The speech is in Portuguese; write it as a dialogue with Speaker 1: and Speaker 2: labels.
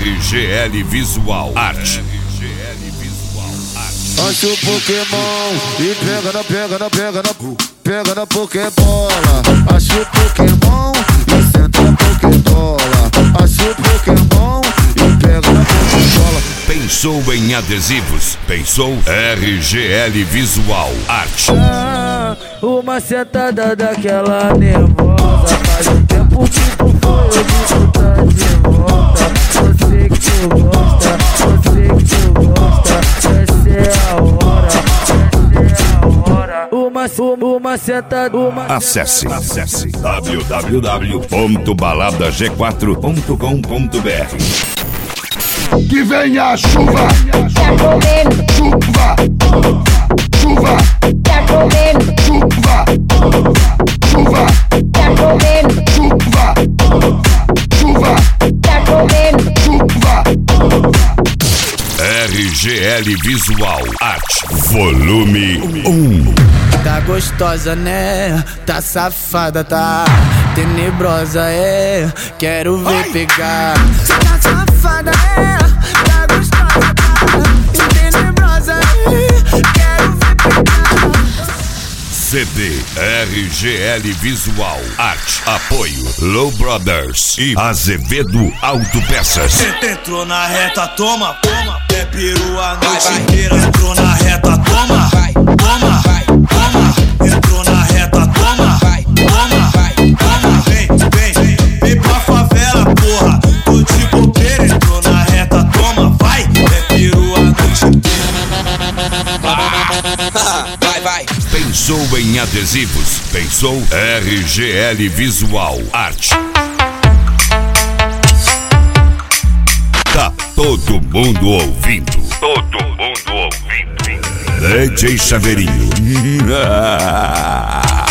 Speaker 1: RGL Visual Arte.
Speaker 2: Acha o Pokémon e pega na Pokébola. Acha o Pokémon e senta na Pokébola. Acha o Pokémon e pega na Pokébola.
Speaker 1: Pensou em adesivos? Pensou RGL Visual Arte.
Speaker 3: Uma sentada daquela nervosa. Faz um tempo que tu foi, eu digo tá de volta. Eu sei que tu gosta, essa é a hora, uma sentada,
Speaker 1: Acesse www.baladag4.com.br.
Speaker 4: Que venha a chuva, chuva, chuva,
Speaker 5: Tá comendo,
Speaker 4: chuva, chuva,
Speaker 5: tá comendo,
Speaker 4: chuva, chuva,
Speaker 5: tá comendo.
Speaker 4: chuva.
Speaker 1: RGL Visual Arte. Volume 1.
Speaker 3: Tá gostosa, né? Tá safada, tá tenebrosa, é. Quero ver pegar. Tá safada, é. Tá gostosa, tá tenebrosa, é. Quero ver pegar.
Speaker 1: CD RGL Visual Arte. Apoio Low Brothers e Azevedo Autopeças.
Speaker 6: Cê entrou na reta, toma, é peru a noite inteira. Entrou na reta, toma, toma, toma. Entrou na reta, toma, toma, toma. Vem pra favela, porra. Tô de bobeira, entrou na reta, toma, vai. É peru a noite inteira. Vai.
Speaker 1: Pensou em adesivos? Pensou RGL Visual Arte. Tá todo mundo ouvindo. Todo mundo ouvindo. DJ Chaveirinho.